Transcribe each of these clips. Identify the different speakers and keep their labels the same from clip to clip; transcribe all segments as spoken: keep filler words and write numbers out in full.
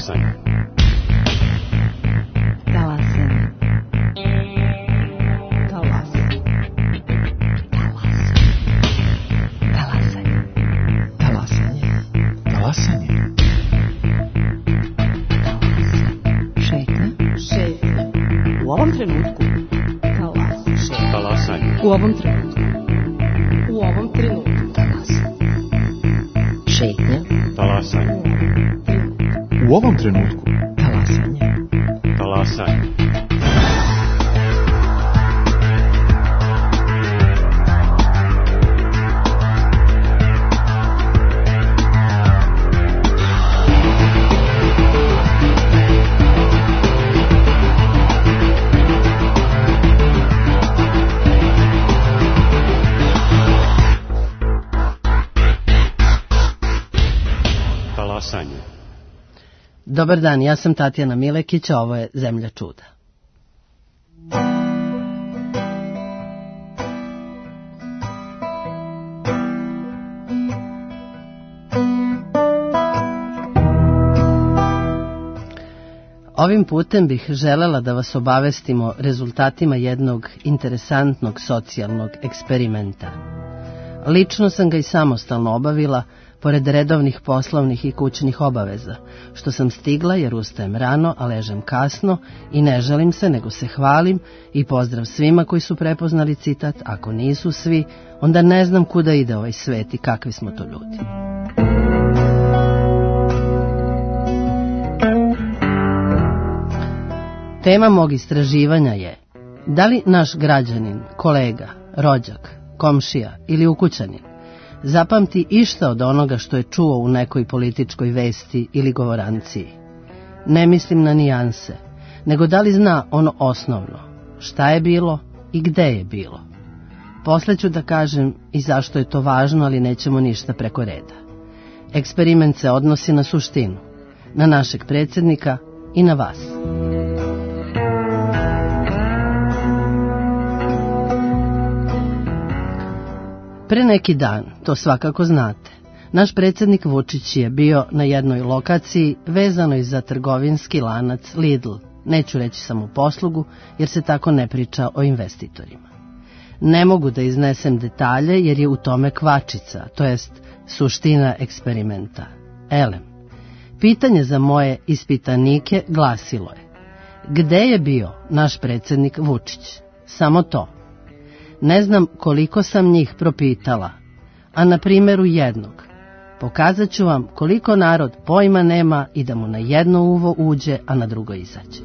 Speaker 1: Talasanje.
Speaker 2: Talasanje. Talasanje. Talasanje. Talasanje.
Speaker 3: Talasanje.
Speaker 2: Šetnja. Šetnja. U ovom trenutku. Talasanje.
Speaker 1: Talasanje.
Speaker 2: U ovom trenutku. U ovom trenutku. Talasanje. Šetnja.
Speaker 1: Talasanje.
Speaker 3: U ovom trenutku.
Speaker 2: Talasanje.
Speaker 1: Talasanje. Talasanje.
Speaker 4: Dobar dan, ja sam Tatjana Milekić, a ovo je Zemlja čuda. Ovim putem bih želela da vas obavestim o rezultatima jednog interesantnog socijalnog eksperimenta. Lično sam ga i samostalno obavila, pored redovnih poslovnih i kućnih obaveza, što sam stigla jer ustajem rano, a ležem kasno i ne žalim se, nego se hvalim i pozdrav svima koji su prepoznali citat, ako nisu svi, onda ne znam kuda ide ovaj svet i kakvi smo to ljudi. Tema mog istraživanja je: da li naš građanin, kolega, rođak, komšija ili ukućanin zapamti išta od onoga što je čuo u nekoj političkoj vesti ili govoranciji? Ne mislim na nijanse, nego da li zna ono osnovno, šta je bilo i gde je bilo. Posle ću da kažem i zašto je to važno, ali nećemo ništa preko reda. Eksperiment se odnosi na suštinu, na našeg predsjednika i na vas. Pre neki dan, to svakako znate, naš predsjednik Vučić je bio na jednoj lokaciji vezanoj za trgovinski lanac Lidl. Neću reći samoposlugu, jer se tako ne priča o investitorima. Ne mogu da iznesem detalje, jer je u tome kvačica, to jest suština eksperimenta. Elem, pitanje za moje ispitanike glasilo je: gde je bio naš predsjednik Vučić? Samo to. Ne znam koliko sam njih propitala, a na primjeru jednog pokazat ću vam koliko narod pojma nema i da mu na jedno uvo uđe, a na drugo izađe.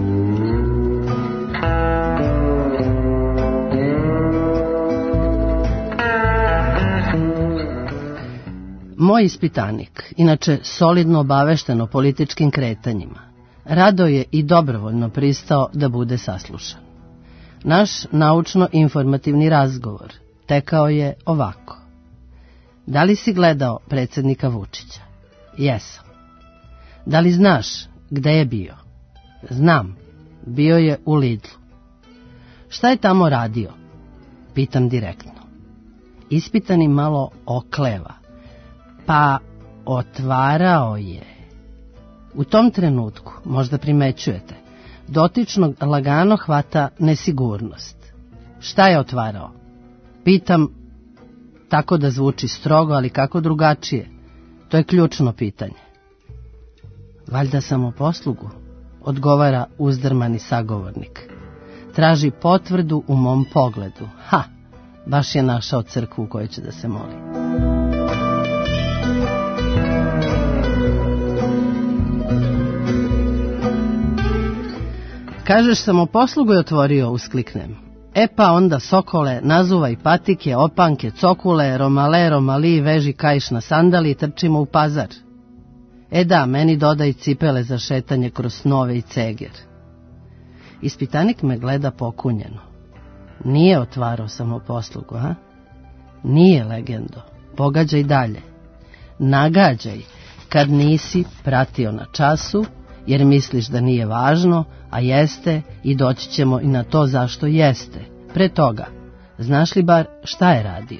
Speaker 4: Moj ispitanik, inače solidno obavešten o političkim kretanjima, rado je i dobrovoljno pristao da bude saslušan. Naš naučno-informativni razgovor tekao je ovako: da li si gledao predsjednika Vučića? Jesam. Da li znaš gde je bio? Znam, bio je u Lidlu. Šta je tamo radio? Pitam direktno. Ispitani malo okleva. Pa otvarao je. U tom trenutku, možda primećujete, dotičnog lagano hvata nesigurnost. Šta je otvarao? Pitam tako da zvuči strogo, ali kako drugačije? To je ključno pitanje. Valjda samoposlugu, odgovara uzdrmani sagovornik. Traži potvrdu u mom pogledu. Ha, baš je našao crkvu u kojoj će da se moli. Kažeš samoposlugu je otvorio, uskliknem. E pa onda, sokole, nazuvaj patike, opanke, cokule, romale, romali, veži kaiš na sandali i trčimo u pazar. E da, meni dodaj cipele za šetanje kroz snove i ceger. Ispitanik me gleda pokunjeno. Nije otvarao samoposlugu, ha? Nije, legendo. Pogađaj dalje. Nagađaj, kad nisi pratio na času, jer misliš da nije važno, a jeste, i doći ćemo i na to zašto jeste. Pre toga, znaš li bar šta je radio?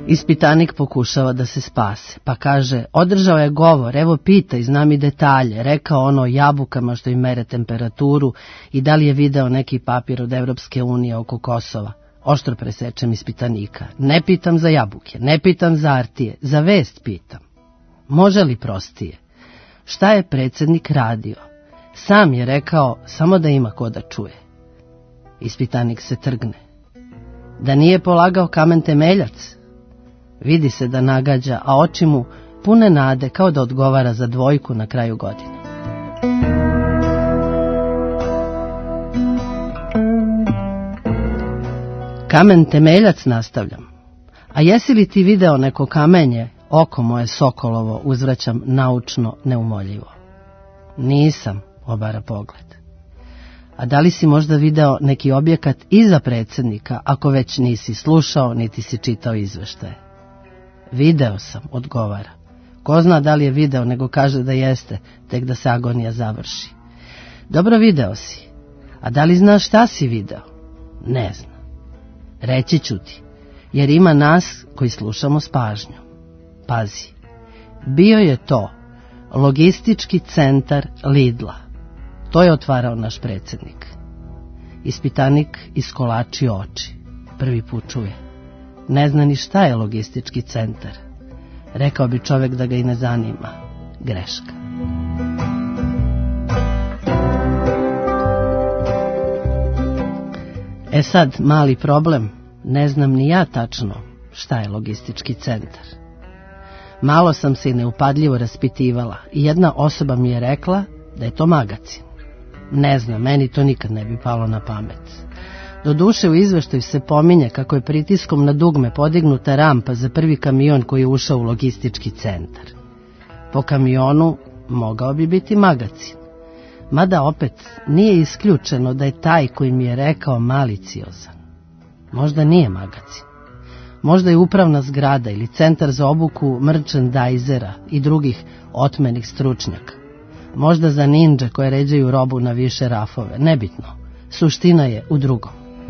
Speaker 4: Ispitanik pokušava da se spase, pa kaže, održao je govor, evo pitaj, znam i detalje, rekao ono o jabukama što im mere temperaturu i da li je video neki papir od Evropske unije oko Kosova. Oštro presečem ispitanika, ne pitam za jabuke, ne pitam za artije, za vest pitam. Može li prostije? Šta je predsjednik radio? Sam je rekao, samo da ima ko da čuje. Ispitanik se trgne. Da nije polagao kamen temeljac? Vidi se da nagađa, a oči mu pune nade kao da odgovara za dvojku na kraju godine. Kamen temeljac, nastavljam. A jesi li ti video neko kamenje, oko moje Sokolovo, uzvraćam naučno neumoljivo. Nisam, obara pogled. A da li si možda video neki objekat iza predsjednika, ako već nisi slušao, niti si čitao izveštaje? Video sam, odgovara. Ko zna da li je video, nego kaže da jeste, tek da se agonija završi. Dobro, video si. A da li znaš šta si video? Ne znam. Reći ću ti, jer ima nas koji slušamo s pažnjom. Pazi, bio je to logistički centar Lidla. To je otvarao naš predsjednik. Ispitanik iskolači oči. Prvi put čuje. Ne zna ni šta je logistički centar. Rekao bi čovjek da ga i ne zanima. Greška. E sad, mali problem, ne znam ni ja tačno šta je logistički centar. Malo sam se i neupadljivo raspitivala i jedna osoba mi je rekla da je to magacin. Ne znam, meni to nikad ne bi palo na pamet. Doduše u izveštaju se pominje kako je pritiskom na dugme podignuta rampa za prvi kamion koji je ušao u logistički centar. Po kamionu mogao bi biti magacin. Mada opet nije isključeno da je taj koji mi je rekao maliciozan. Možda nije magacin. Možda je upravna zgrada ili centar za obuku merchandisera i drugih otmenih stručnjaka. Možda za ninđe koje ređaju robu na više rafove. Nebitno. Suština je u drugom.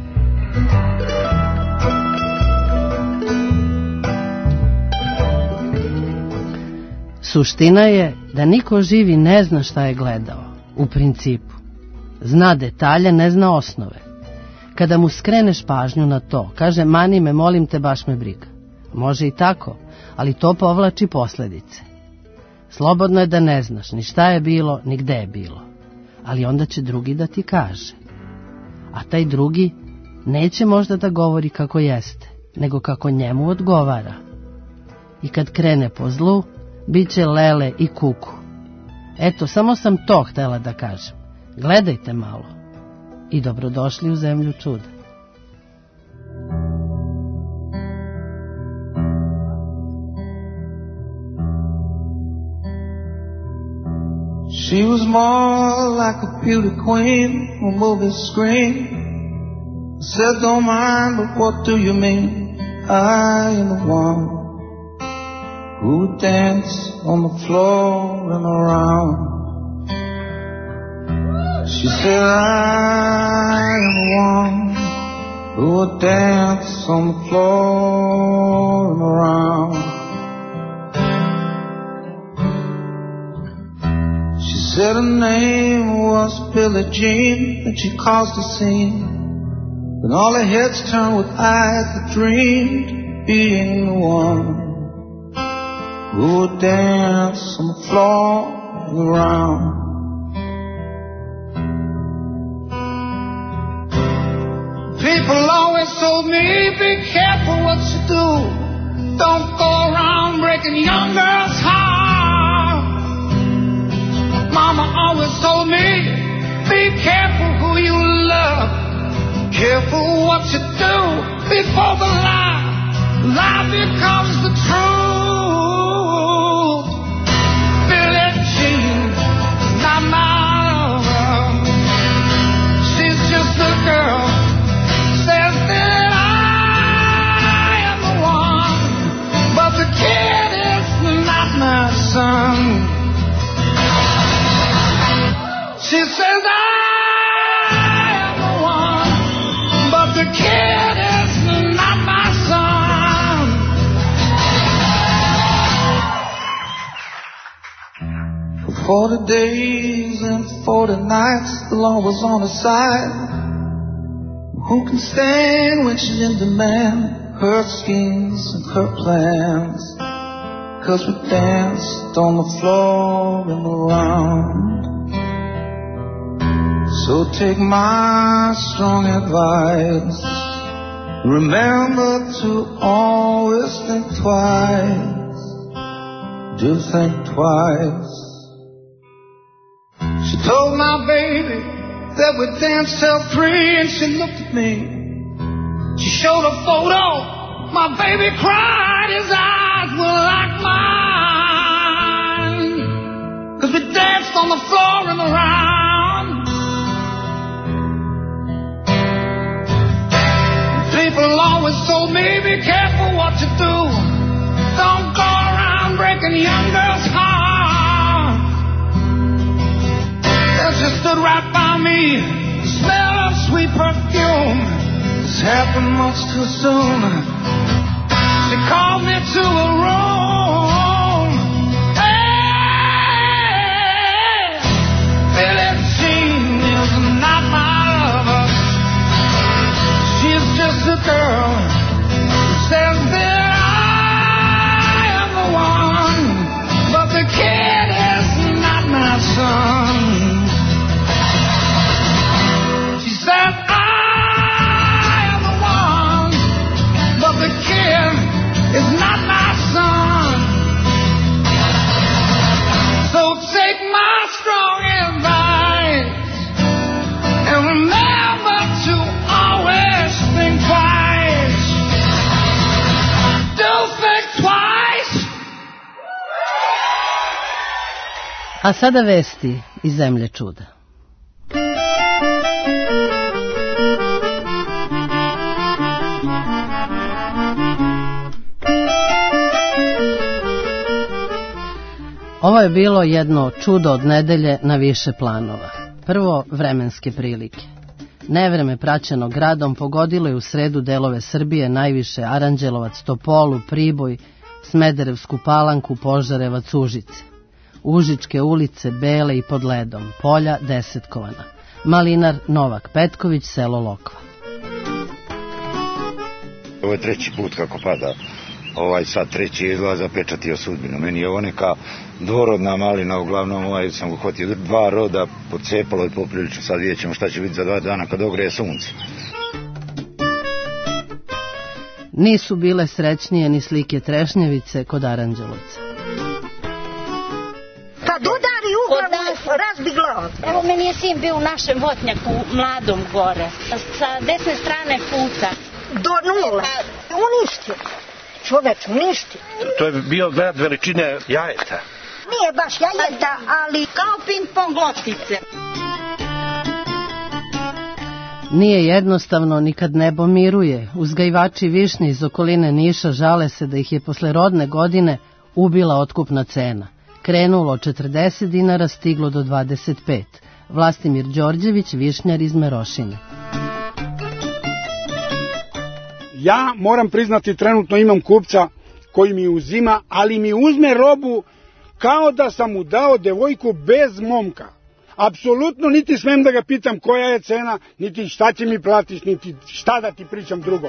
Speaker 4: Suština je da niko živi ne zna šta je gledao. U principu. Zna detalje, ne zna osnove. Kada mu skreneš pažnju na to, kaže, mani me, molim te, baš me briga. Može i tako, ali to povlači posljedice. Slobodno je da ne znaš ni šta je bilo, ni gde je bilo. Ali onda će drugi da ti kaže. A taj drugi neće možda da govori kako jeste, nego kako njemu odgovara. I kad krene po zlu, bit će lele i kuku. Eto, samo sam to htjela da kažem. Gledajte malo. I dobrodošli u zemlju čuda.
Speaker 5: She was more like a beauty queen on movie screen. I said, don't mind, but what do you mean? I am the one who would dance on the floor and around. She said, I am the one who would dance on the floor and around. She said her name was Billie Jean, and she caused a scene. Then all her heads turned with eyes that dreamed being the one who would dance on the floor and around. People always told me, be careful what you do. Don't go around breaking young girls' hearts. Mama always told me, be careful who you love. Careful what you do before the lie, lie becomes the truth. Billie Jean, not my lover. She's just a girl. Says that I am the one, but the kid is not my son. She says I am the one, but the kid is not my son. Forty days and forty nights, the law was on her side. Who can stand when she's in demand? Her schemes and her plans. 'Cause we danced on the floor in the round. So take my strong advice. Remember to always think twice. Do think twice. She told my baby that we danced till three, and she looked at me. She showed a photo. My baby cried. His eyes were like mine. 'Cause we danced on the floor and around. People always told me, be careful what you do. Don't go around breaking young girls' hearts. Then she stood right by me, the smell of sweet perfume. This happened much too soon. She called me to a room. Hey, Billie Jean is not my lover. She's just a girl who says that I am the one, but the kid is not my son. She said I am the one, but the kid is not my son. So take my strong advice and remember to always think twice. Do think twice.
Speaker 4: A sada vesti iz zemlje čuda. Ovo je bilo jedno čudo od nedelje na više planova. Prvo, vremenske prilike. Nevreme praćeno gradom pogodilo je u sredu delove Srbije, najviše Aranđelovac, Topolu, Priboj, Smederevsku Palanku, Požarevac, Užice. Užičke ulice bele i pod ledom, polja desetkovana. Malinar, Novak Petković, selo Lokva.
Speaker 6: Ovo je treći put kako pada. Ovaj sad treći izlaz zapečatio sudbinu. Meni je ovo neka dvorodna malina, uglavnom ovaj sam uhvatio dva roda, pocepalo i poprilično. Sad vidjet ćemo šta će biti za dva dana kad ogreje sunce.
Speaker 4: Nisu bile srećnije ni slike trešnjevice kod Aranđelovca.
Speaker 7: Kad udari u glavu, razbi glavu.
Speaker 8: Evo, meni je sin bio u našem Votnjaku, mladom gore, sa desne strane puta.
Speaker 7: Do nule. Uništio. Čoveč, uništio.
Speaker 9: To je bio grad veličine jajeta.
Speaker 7: Nije baš jajeta, ali
Speaker 8: kao ping-pong loptice.
Speaker 4: Nije jednostavno ni kad nebo miruje. Uzgajivači višnje iz okoline Niša žale se da ih je posle rodne godine ubila otkupna cena. Krenulo od četrdeset dinara, stiglo do dvadeset pet. Vlastimir Đorđević, višnjar iz Merošine.
Speaker 10: Ja moram priznati, trenutno imam kupca koji mi uzima, ali mi uzme robu kao da sam mu dao devojku bez momka. Apsolutno niti smem da ga pitam koja je cena, niti šta će mi platiš, niti šta da ti pričam drugo.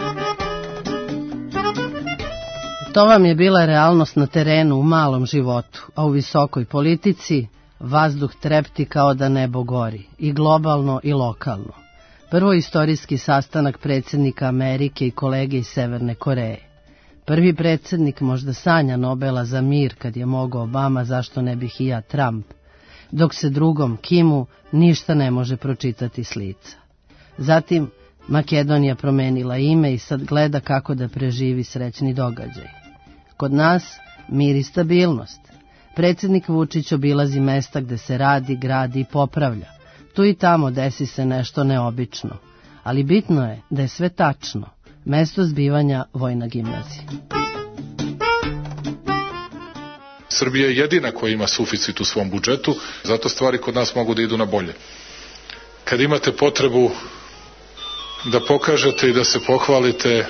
Speaker 4: To vam je bila realnost na terenu u malom životu, a u visokoj politici vazduh trepti kao da nebo gori, i globalno i lokalno. Prvo istorijski sastanak predsjednika Amerike i kolege iz Severne Koreje. Prvi predsjednik možda sanja Nobela za mir kad je mogao Obama, zašto ne bih i ja Trump, dok se drugom Kimu ništa ne može pročitati s lica. Zatim Makedonija promenila ime i sad gleda kako da preživi srećni događaj. Kod nas mir i stabilnost. Predsjednik Vučić obilazi mesta gde se radi, gradi i popravlja. Tu i tamo desi se nešto neobično, ali bitno je da je sve tačno. Mesto zbivanja Vojna gimnazija.
Speaker 11: Srbija je jedina koja ima suficit u svom budžetu, zato stvari kod nas mogu da idu na bolje. Kad imate potrebu da pokažete i da se pohvalite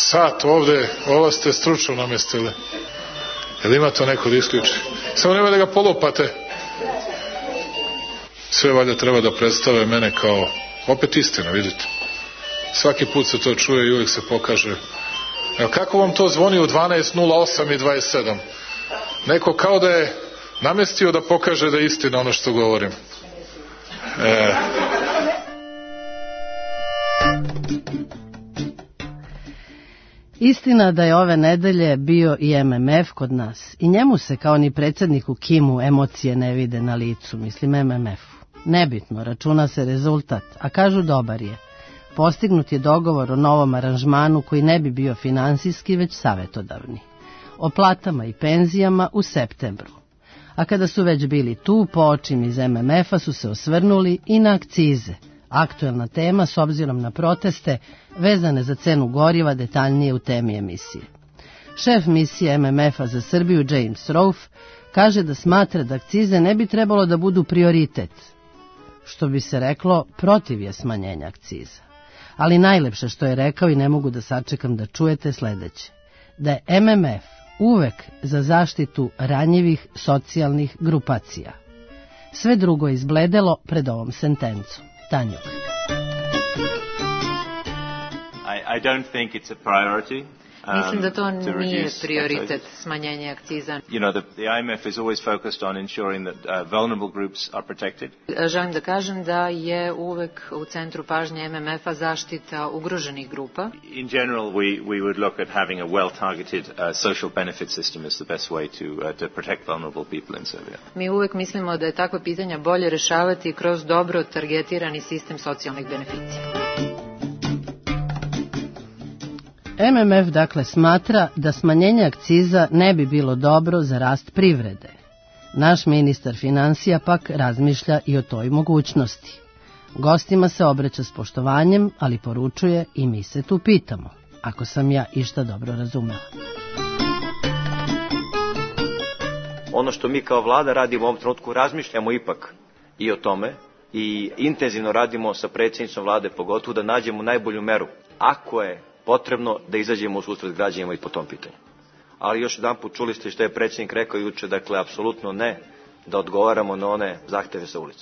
Speaker 11: sat ovde, ovo ste stručno namestili. Jel ima to neko da isključi? Samo nema da ga polupate. Sve valjda treba da predstave mene kao, opet istina, vidite. Svaki put se to čuje i uvijek se pokaže. Evo, kako vam to zvoni u dvanaest nula osam i dvadeset sedam? Neko kao da je namestio da pokaže da je istina ono što govorim. E...
Speaker 4: Istina da je ove nedelje bio i M M F kod nas i njemu se kao ni predsjedniku Kimu emocije ne vide na licu, mislim M M F-u. Nebitno, računa se rezultat, a kažu dobar je. Postignut je dogovor o novom aranžmanu koji ne bi bio finansijski, već savjetodavni. O platama i penzijama u septembru. A kada su već bili tu, po očim iz M M F-a su se osvrnuli i na akcize. Aktuelna tema s obzirom na proteste vezane za cenu goriva, detaljnije u temi emisije. Šef misije M M F-a za Srbiju James Rolfe kaže da smatra da akcize ne bi trebalo da budu prioritet. Što bi se reklo, protiv je smanjenja akciza. Ali najlepše što je rekao i ne mogu da sačekam da čujete sledeće. Da je M M F uvek za zaštitu ranjivih socijalnih grupacija. Sve drugo je izbledelo pred ovom sentencom. Tanjo.
Speaker 12: I, I don't think it's a priority.
Speaker 13: Mislim da to nije prioritet smanjenja akciza.
Speaker 12: You know, the, the I M F is always focused on ensuring that uh, vulnerable groups are protected.
Speaker 13: Želim da kažem da je uvek u centru pažnje M M F-a zaštita ugroženih grupa.
Speaker 12: In general, we, we would look at having a well-targeted uh, social benefit system as the best way to, uh, to protect vulnerable people in Serbia.
Speaker 13: Mi uvek mislimo da je takva pitanja bolje rešavati kroz dobro targetirani sistem socijalnih beneficija.
Speaker 4: M M F dakle smatra da smanjenje akciza ne bi bilo dobro za rast privrede. Naš ministar finansija pak razmišlja i o toj mogućnosti. Gostima se obraća s poštovanjem, ali poručuje i mi se tu pitamo, ako sam ja išta dobro razumela.
Speaker 14: Ono što mi kao vlada radimo u ovom trenutku, razmišljamo ipak i o tome i intenzivno radimo sa predsjednicom vlade, pogotovo da nađemo najbolju meru. Ako je potrebno da izađemo u susret građanima i po tom pitanju. Ali još jedan put čuli ste što je predsjednik rekao juče, dakle, apsolutno ne da odgovaramo na one zahteve sa ulice.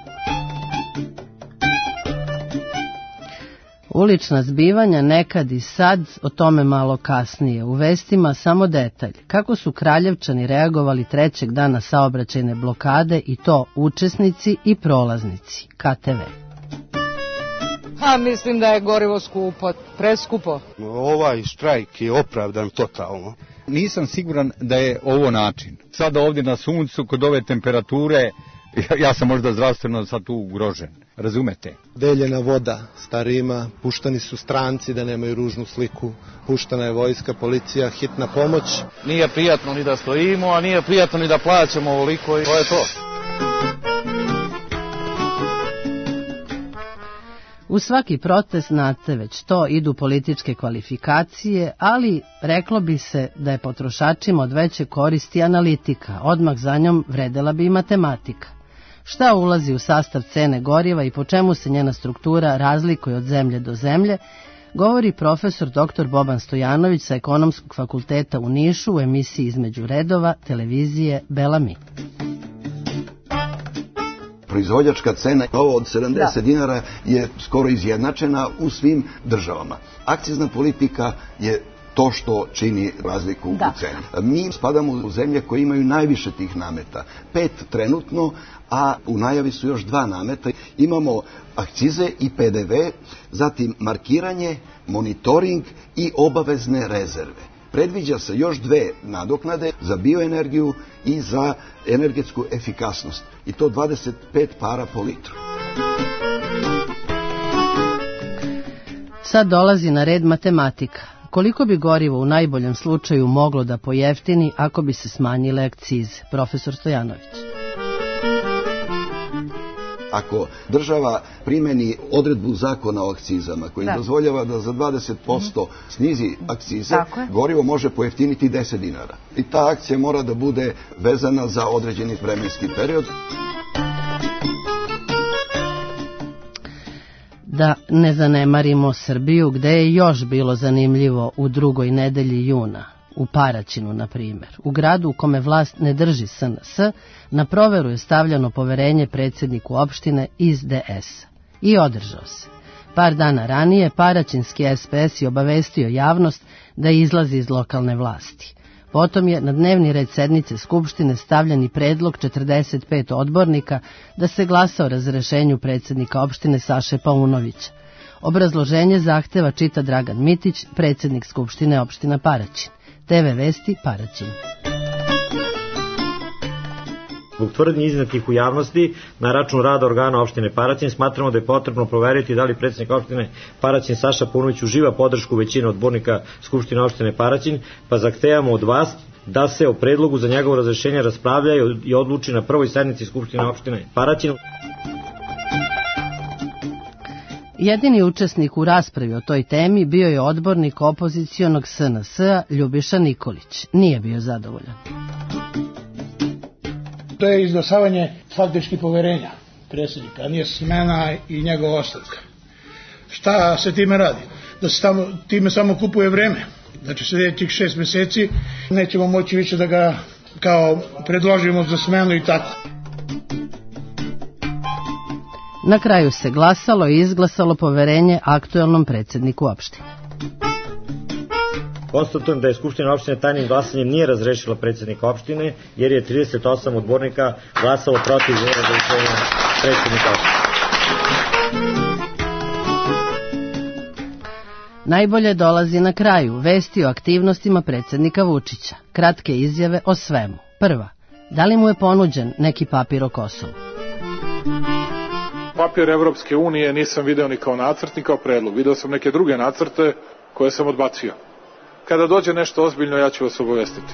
Speaker 4: Ulična zbivanja nekad i sad, o tome malo kasnije. U vestima samo detalj. Kako su Kraljevčani reagovali trećeg dana saobraćajne blokade i to učesnici i prolaznici. K T V.
Speaker 15: Ha, mislim da je gorivo skupo, preskupo.
Speaker 16: Ovaj štrajk je opravdan totalno.
Speaker 17: Nisam siguran da je ovo način. Sada ovdje na suncu, kod ove temperature, ja sam možda zdravstveno sad tu ugrožen. Razumete?
Speaker 18: Deljena voda starijima, puštani su stranci da nemaju ružnu sliku, puštana je vojska, policija, hitna pomoć.
Speaker 19: Nije prijatno ni da stojimo, a nije prijatno ni da plaćamo ovoliko i to je to.
Speaker 4: U svaki protest, znate već to, idu političke kvalifikacije, ali reklo bi se da je potrošačima od veće koristi analitika, odmah za njom vredela bi i matematika. Šta ulazi u sastav cene goriva i po čemu se njena struktura razlikuje od zemlje do zemlje, govori profesor doktor Boban Stojanović sa Ekonomskog fakulteta u Nišu u emisiji Između redova televizije Belami.
Speaker 20: Proizvođačka cena ovo od sedamdeset dinara je skoro izjednačena u svim državama. Akcizna politika je to što čini razliku da. u ceni. Mi spadamo u zemlje koje imaju najviše tih nameta. Pet trenutno, a u najavi su još dva nameta. Imamo akcize i P D V, zatim markiranje, monitoring i obavezne rezerve. Predviđa se još dve nadoknade za bioenergiju i za energetsku efikasnost. I to dvadeset pet para po litru.
Speaker 4: Sad dolazi na red matematika. Koliko bi gorivo u najboljem slučaju moglo da pojeftini ako bi se smanjile akcize? Profesor Stojanović.
Speaker 20: Ako država primeni odredbu zakona o akcizama koji da. dozvoljava da za dvadeset posto snizi akcize, gorivo može pojeftiniti deset dinara. I ta akcija mora da bude vezana za određeni vremenski period.
Speaker 4: Da ne zanemarimo Srbiju, gde je još bilo zanimljivo u drugoj nedelji juna, u Paraćinu, na primjer. U gradu u kome vlast ne drži S N S, na proveru je stavljano poverenje predsjedniku opštine iz D S. I održao se. Par dana ranije Paraćinski S P S je obavestio javnost da izlazi iz lokalne vlasti. Potom je na dnevni red sednice Skupštine stavljen i predlog četrdeset pet odbornika da se glasa o razrešenju predsjednika opštine Saše Paunovića. Obrazloženje zahteva čita Dragan Mitić, predsjednik Skupštine opština Paraćin. T V Vesti, Paraćin.
Speaker 21: Zbog tvrdnji iznetih u javnosti na račun rada organa opštine Paraćin smatramo da je potrebno proveriti da li predsjednik opštine Paraćin Saša Paunović uživa podršku većine odbornika Skupštine opštine Paraćin, pa zahtevamo od vas da se o predlogu za njegovo razrešenje raspravlja i odluči na prvoj sednici Skupštine opštine Paraćin.
Speaker 4: Jedini učesnik u raspravi o toj temi bio je odbornik opozicionog S N S-a Ljubiša Nikolić. Nije bio zadovoljan.
Speaker 10: To je izglasavanje faktički poverenja predsjednika, a nije smena i njegova ostavka. Šta se time radi? Da se tamo, time samo kupuje vreme. Znači sljedećih šest mjeseci nećemo moći više da ga kao predložimo za smenu i tako.
Speaker 4: Na kraju se glasalo i izglasalo poverenje aktuelnom predsjedniku opštine.
Speaker 21: Konstatujem da je Skupština opštine tajnim glasanjem nije razrešila predsjednika opštine, jer je trideset osam odbornika glasalo protiv razrešenja predsjednika opštine.
Speaker 4: Najbolje dolazi na kraju vesti o aktivnostima predsjednika Vučića. Kratke izjave o svemu. Prva, da li mu je ponuđen neki papir o Kosovu?
Speaker 11: Papir Evropske unije nisam video ni kao nacrt, ni kao predlog. Video sam neke druge nacrte koje sam odbacio. Kada dođe nešto ozbiljno, ja ću vas obavestiti.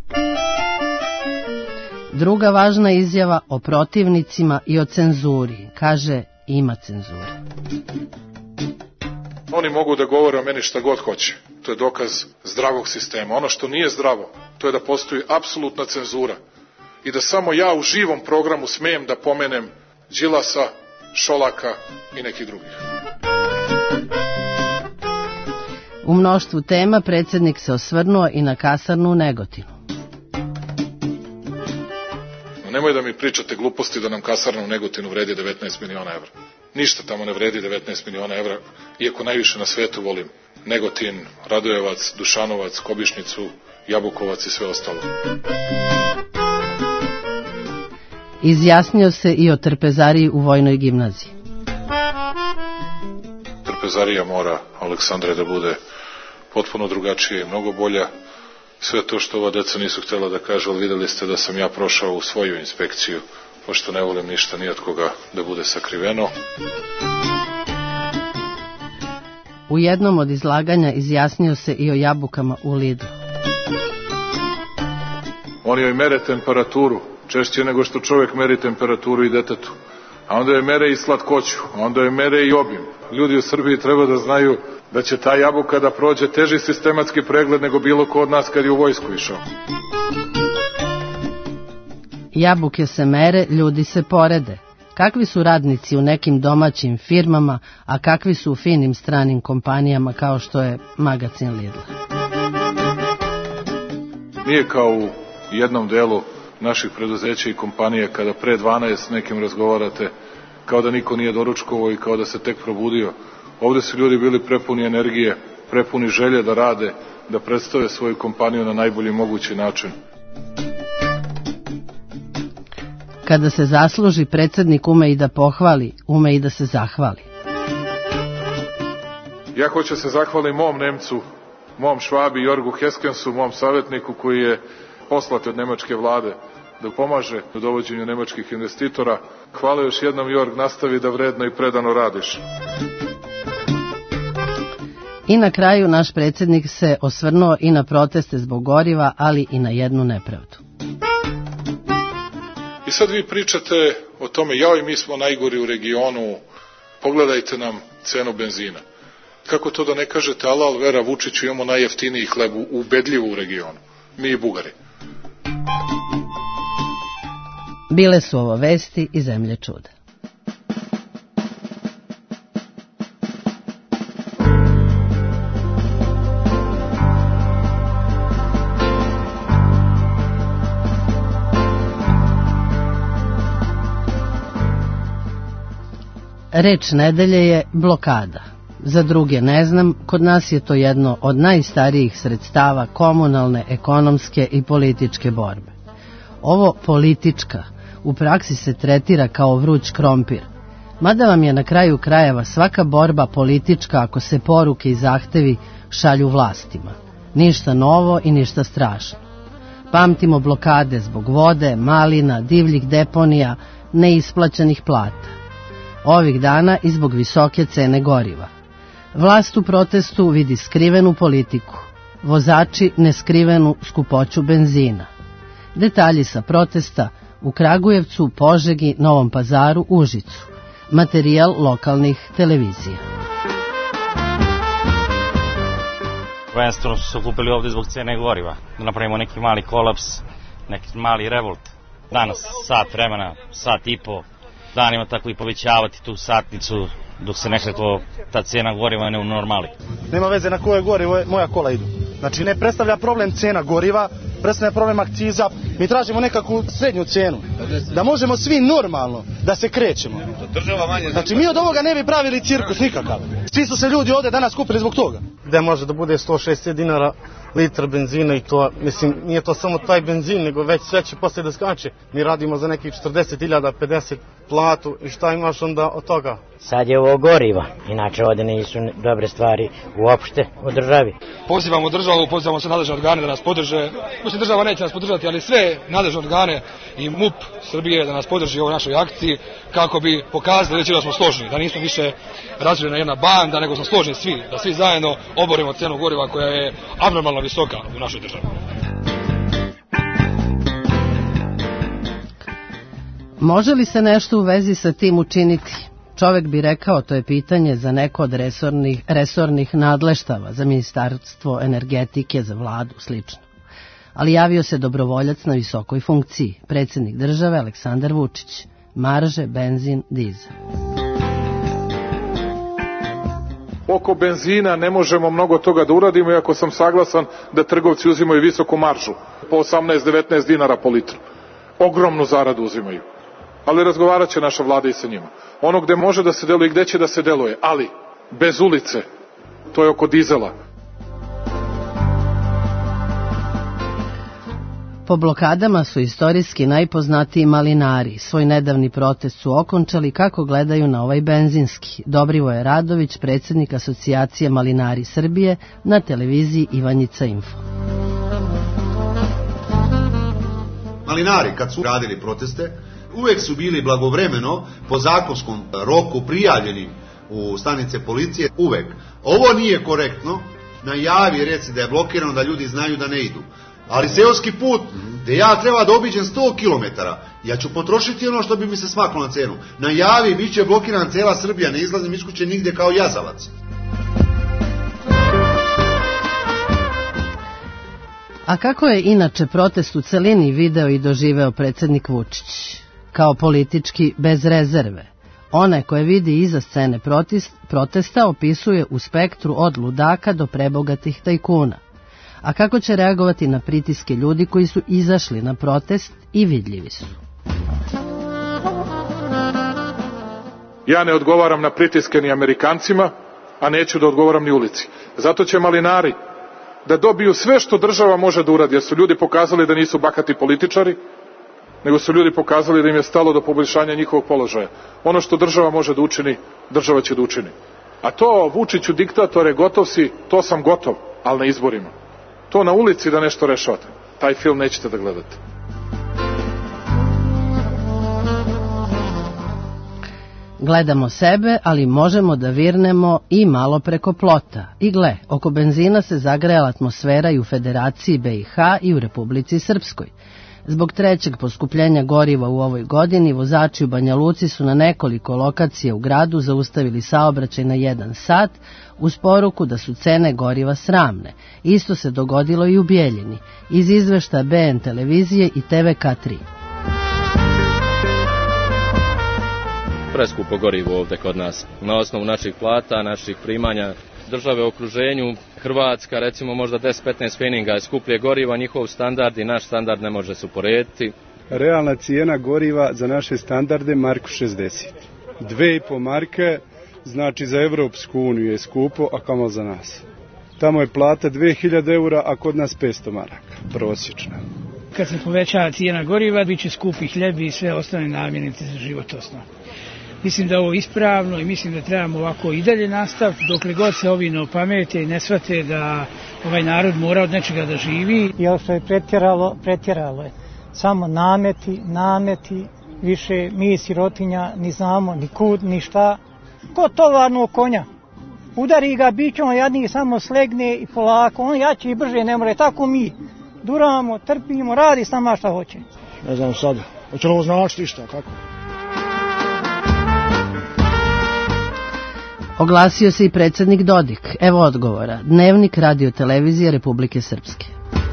Speaker 4: Druga važna izjava o protivnicima i o cenzuri. Kaže, ima cenzure.
Speaker 11: Oni mogu da govore o meni šta god hoće. To je dokaz zdravog sistema. Ono što nije zdravo, to je da postoji apsolutna cenzura. I da samo ja u živom programu smijem da pomenem Đilasa, Šolaka i nekih drugih.
Speaker 4: U mnoštvu tema predsjednik se osvrnuo i na kasarnu u Negotinu.
Speaker 11: No, nemoj da mi pričate gluposti da nam kasarna u Negotinu vredi devetnaest miliona evra. Ništa tamo ne vredi devetnaest miliona evra, iako najviše na svetu volim Negotin, Radojevac, Dušanovac, Kobišnicu, Jabukovac i sve ostalo.
Speaker 4: Izjasnio se i o trpezariji u vojnoj gimnaziji.
Speaker 11: Trpezarija mora, Aleksandre, da bude potpuno drugačije i mnogo bolja. Sve to što ova deca nisu htjela da kažu, ali vidjeli ste da sam ja prošao u svoju inspekciju, pošto ne volim ništa ni od koga da bude sakriveno.
Speaker 4: U jednom od izlaganja izjasnio se i o jabukama u Lidlu.
Speaker 11: Oni joj mere temperaturu, češće nego što čovjek meri temperaturu i detetu. A onda joj mere i slatkoću, a onda joj mere i obim. Ljudi u Srbiji treba da znaju da će ta jabuka da prođe teži sistematski pregled nego bilo ko od nas kad je u vojsku išao.
Speaker 4: Jabuke se mere, ljudi se porede. Kakvi su radnici u nekim domaćim firmama, a kakvi su u finim stranim kompanijama kao što je magacin Lidl?
Speaker 11: Nije kao u jednom delu naših preduzeća i kompanije kada pre dvanaest s nekim razgovarate kao da niko nije doručkovao i kao da se tek probudio. Ovde su ljudi bili prepuni energije, prepuni želje da rade, da predstave svoju kompaniju na najbolji mogući način.
Speaker 4: Kada se zasluži, predsjednik ume i da pohvali, ume i da se zahvali.
Speaker 11: Ja hoću se zahvalim mom Nemcu, mom Švabi Jorgu Heskensu, mom savjetniku koji je poslat od nemačke vlade da pomaže u dovođenju nemačkih investitora. Hvala još jednom, Jorg, nastavi da vredno i predano radiš.
Speaker 4: I na kraju naš predsjednik se osvrnuo i na proteste zbog goriva, ali i na jednu nepravdu.
Speaker 11: I sad vi pričate o tome, jao i mi smo najgori u regionu, pogledajte nam cenu benzina. Kako to da ne kažete, alal vera Vučiću, imamo najjeftiniji hleb, ubedljivo u regionu, mi i Bugari.
Speaker 4: Bile su ovo vesti iz zemlje čuda. Reč nedelje je blokada. Za druge ne znam, kod nas je to jedno od najstarijih sredstava komunalne, ekonomske i političke borbe. Ovo politička u praksi se tretira kao vruć krompir, mada vam je na kraju krajeva svaka borba politička ako se poruke i zahtevi šalju vlastima. Ništa novo i ništa strašno. Pamtimo blokade zbog vode, malina, divljih deponija, neisplaćenih plata. Ovih dana i zbog visoke cene goriva. Vlast u protestu vidi skrivenu politiku, vozači neskrivenu skupoću benzina. Detalji sa protesta u Kragujevcu, Požegi, Novom Pazaru, Užicu. Materijal lokalnih televizija.
Speaker 3: Prvenstveno su se okupili ovde zbog cene goriva, da napravimo neki mali kolaps, neki mali revolt. Danas sat vremena, sat i po, danima tako i povećavati tu satnicu dok se nekako ta cena goriva ne unormali.
Speaker 19: Nema veze na koje gorivo moja kola idu. Znači ne predstavlja problem cena goriva, predstavlja problem akciza. Mi tražimo nekakvu srednju cenu, da možemo svi normalno da se krećemo. Znači mi od ovoga ne bi pravili cirkus nikakav. Svi su se ljudi ovde danas kupili zbog toga. Gde može da bude sto šezdeset dinara litar benzina i to, mislim, nije to samo taj benzin, nego već sve će poslije da skače. Mi radimo za nekih četrdeset hiljada, pedeset platu i šta imaš onda od toga?
Speaker 22: Sad je ovo gorivo, inače ovde nisu dobre stvari uopšte u državi.
Speaker 23: Pozivamo državu, pozivamo sve nadležne organe da nas podrže. Mislim, država neće nas podržati, ali sve nadležne organe i M U P Srbije da nas podrži u ovoj našoj akciji kako bi pokazali da smo složni, da nismo više razredna jedna banda, nego smo složni svi, da svi zajedno oborimo cenu goriva koja je abnormalno visoka u našoj državi.
Speaker 4: Može li se nešto u vezi sa tim učiniti? Čovek bi rekao, to je pitanje za neko od resornih, resornih nadleštava, za ministarstvo energetike, za vladu, slično. Ali javio se dobrovoljac na visokoj funkciji, predsjednik države Aleksandar Vučić. Marže, benzin, dizel.
Speaker 11: Oko benzina ne možemo mnogo toga da uradimo, iako sam saglasan da trgovci uzimaju visoku maržu, po osamnaest do devetnaest dinara po litru. Ogromnu zaradu uzimaju. Ali razgovarat će naša vlada i sa njima. Ono gde može da se deluje i gde će da se deluje, ali bez ulice, to je oko dizela.
Speaker 4: Po blokadama su istorijski najpoznatiji malinari. Svoj nedavni protest su okončali kako gledaju na ovaj benzinski. Dobrivoje Radović, predsjednik Asocijacije Malinari Srbije, na televiziji Ivanjica Info.
Speaker 24: Malinari kad su radili proteste, uvek su bili blagovremeno po zakonskom roku prijavljeni u stanice policije, uvek. Ovo nije korektno, najavi reci da je blokirano, da ljudi znaju da ne idu. Ali seoski put, gde ja treba da obiđem sto kilometara, ja ću potrošiti ono što bi mi se smaklo na cenu. Najavi, bit će blokiran cela Srbija, ne izlazim iz kuće nigde kao jazavac.
Speaker 4: A kako je inače protest u celini video i doživeo predsjednik Vučić? Kao politički bez rezerve. One koje vidi iza scene protest, protesta opisuje u spektru od ludaka do prebogatih tajkuna. A kako će reagovati na pritiske ljudi koji su izašli na protest i vidljivi su?
Speaker 11: Ja ne odgovaram na pritiske ni Amerikancima, a neću da odgovaram ni ulici. Zato će malinari da dobiju sve što država može da uradi, jer su ljudi pokazali da nisu bahati političari, nego su ljudi pokazali da im je stalo do poboljšanja njihovog položaja. Ono što država može da učini, država će da učini. A to, Vučiću diktatore, gotov si, to sam gotov, ali na izborima. To na ulici da nešto rešavate. Taj film nećete da gledate.
Speaker 4: Gledamo sebe, ali možemo da virnemo i malo preko plota. I gle, oko benzina se zagrejala atmosfera i u Federaciji B i H i u Republici Srpskoj. Zbog trećeg poskupljenja goriva u ovoj godini, vozači u Banja Luci su na nekoliko lokacija u gradu zaustavili saobraćaj na jedan sat uz poruku da su cene goriva sramne. Isto se dogodilo i u Bijeljini, iz izveštaja B N televizije i T V K tri.
Speaker 25: Preskupo gorivo ovde kod nas, na osnovu naših plata, naših primanja. Države u okruženju, Hrvatska recimo možda deset do petnaest feninga je skuplje goriva, njihov standard i naš standard ne može se uporediti.
Speaker 26: Realna cijena goriva za naše standarde Marko šezdeset.
Speaker 10: Dve i po marke, znači za Evropsku uniju je skupo, a kamo za nas. Tamo je plata dve hiljade eura, a kod nas petsto maraka, prosječna.
Speaker 1: Kad se poveća cijena goriva, bit će skupi hljeb i sve ostale namirnice za život osnovno. Mislim da je ovo ispravno i mislim da trebamo ovako i dalje nastaviti dokle god se ovi ne opamete i ne shvate da ovaj narod mora od nečega da živi.
Speaker 2: I ovo što je pretjeralo, pretjeralo je. Samo nameti, nameti, više mi sirotinja ni znamo ni kud, ni šta. Ko tovarnog konja. Udari ga bićom, jadnik samo slegne i polako, on jači i brže ne more, tako mi. Duramo, trpimo, radi s nama šta hoće.
Speaker 19: Ne znam sad, hoće li ovo značiti šta, kako?
Speaker 4: Oglasio se i predsjednik Dodik. Evo odgovora. Dnevnik Radio televizije Republike Srpske.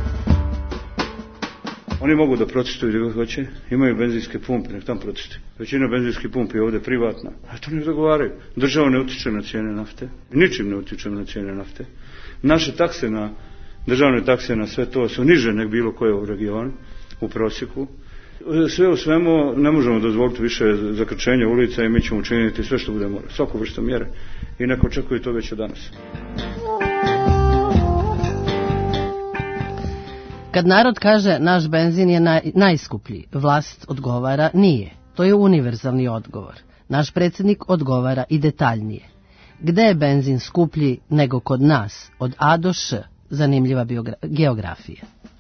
Speaker 5: Oni mogu da protestuju gdje god hoće, imaju benzinske pumpe, nek tam protestuju. Većina benzinskih pumpi je ovdje privatna, a to ne dogovaraju. Država ne utiče na cijene nafte, ničim ne utiče na cijene nafte. Naše takse na, državne takse na sve to su niže nek bilo koje u regionu, u prosjeku. Sve u svemu ne možemo dozvoliti više zakrčenja ulica i mi ćemo učiniti sve što bude mora, svaku vrstu mjere i neko očekuje to već od danas.
Speaker 4: Kad narod kaže naš benzin je naj, najskuplji, vlast odgovara nije. To je univerzalni odgovor. Naš predsjednik odgovara i detaljnije. Gde je benzin skuplji nego kod nas? Od A do Š. Zanimljiva geografija.